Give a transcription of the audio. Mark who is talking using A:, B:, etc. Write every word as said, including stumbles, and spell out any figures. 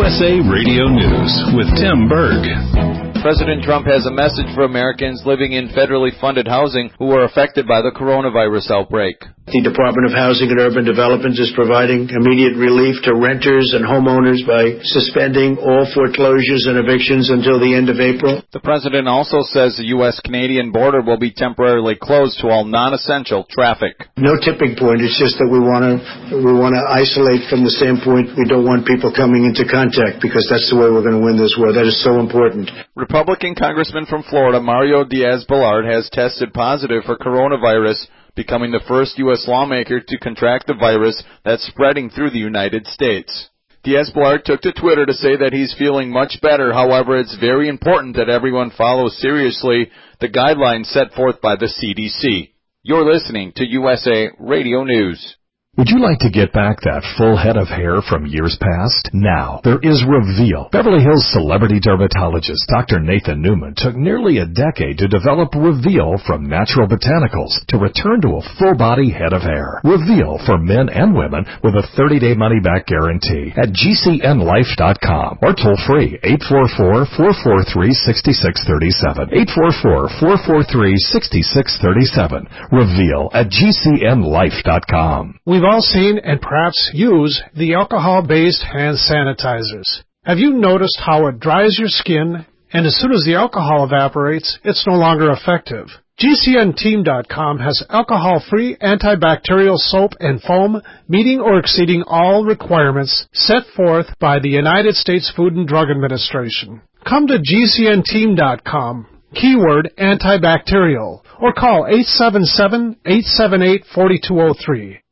A: S A Radio News with Tim Berg.
B: President Trump has a message for Americans living in federally funded housing who are affected by the coronavirus outbreak.
C: The Department of Housing and Urban Development is providing immediate relief to renters and homeowners by suspending all foreclosures and evictions until the end of April.
B: The president also says the U S Canadian border will be temporarily closed to all non-essential traffic.
C: No tipping point. It's just that we want to we want to isolate from the standpoint we don't want people coming into contact, because that's the way we're going to win this war. That is so important.
B: Republican Congressman from Florida, Mario Diaz-Balart, has tested positive for coronavirus, becoming the first U S lawmaker to contract the virus that's spreading through the United States. Diaz-Balart took to Twitter to say that he's feeling much better. However, it's very important that everyone follows seriously the guidelines set forth by the C D C. You're listening to U S A Radio News.
A: Would you like to get back that full head of hair from years past? Now, there is Reveal. Beverly Hills celebrity dermatologist Doctor Nathan Newman took nearly a decade to develop Reveal from natural botanicals to return to a full-body head of hair. Reveal for men and women with a thirty-day money-back guarantee at G C N life dot com or toll-free eight four four, four four three, six six three seven. eight four four, four four three, six six three seven. Reveal at G C N life dot com.
D: We've all seen and perhaps use the alcohol-based hand sanitizers. Have you noticed how it dries your skin, and as soon as the alcohol evaporates, it's no longer effective? G C N team dot com has alcohol-free antibacterial soap and foam meeting or exceeding all requirements set forth by the United States Food and Drug Administration. Come to G C N team dot com, keyword antibacterial, or call eight seven seven, eight seven eight, four two zero three.